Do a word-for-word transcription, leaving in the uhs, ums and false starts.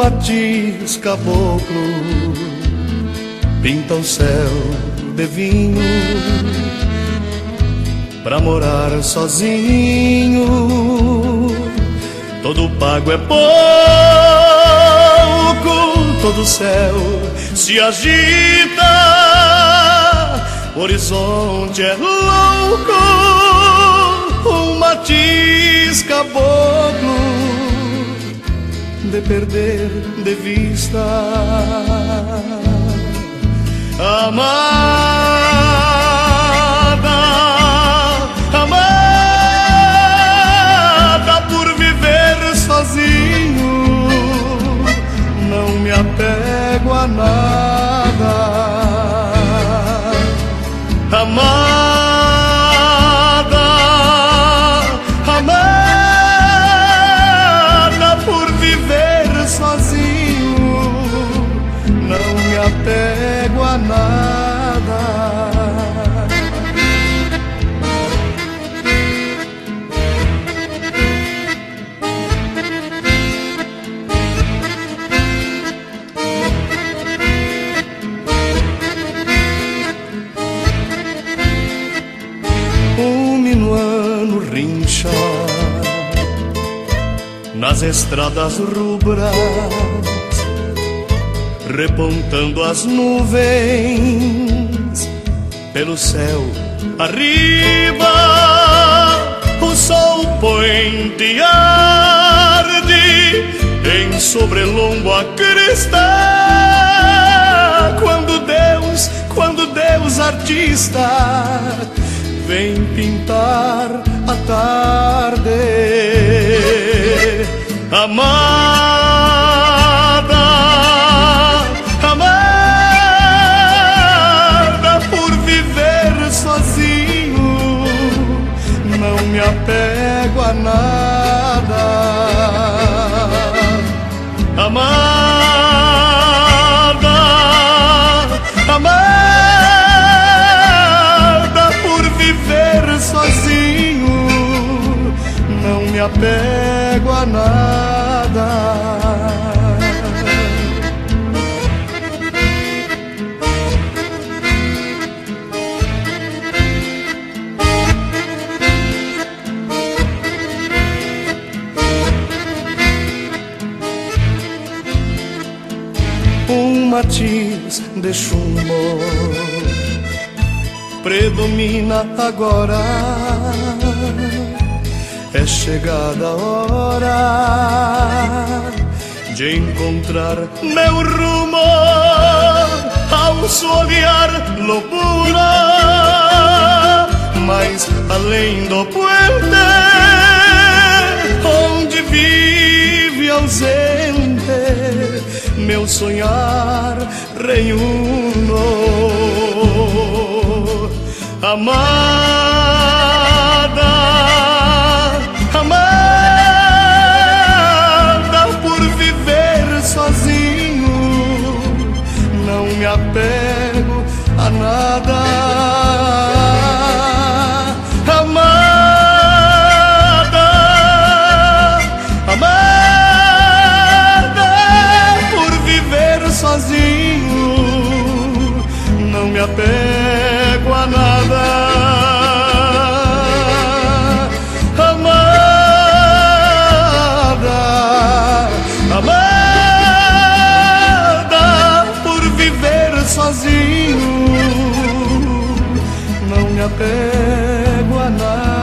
matiz caboclo pinta o céu de vinho pra morar sozinho. Todo pago é pouco, todo céu se agita, o horizonte é louco, um matiz caboclo de perder de vista. Amada, amada, por viver sozinho, não me apego a nada. Amada, amada, por viver sozinho, não me apego a nada. Um minuano rincha nas estradas rubras, repontando as nuvens pelo céu arriba. O sol poente arde em sobrelombo a crista, quando Deus, quando Deus artista vem pintar a tarde. Amada, amada, por viver sozinho, não me apego a nada. Amada, amada, por viver sozinho, não me apego a nada. Um matiz de chumbo predomina agora. É chegada a hora de encontrar meu rumo ao solear loucura. Mas além do puente, onde vive ausente, meu sonhar reúno. Amada, amada, por viver sozinho, não me apego a nada. Amada, amada, por viver sozinho, não me apego a nada. Amada, por viver sozinho, não me apego a nada.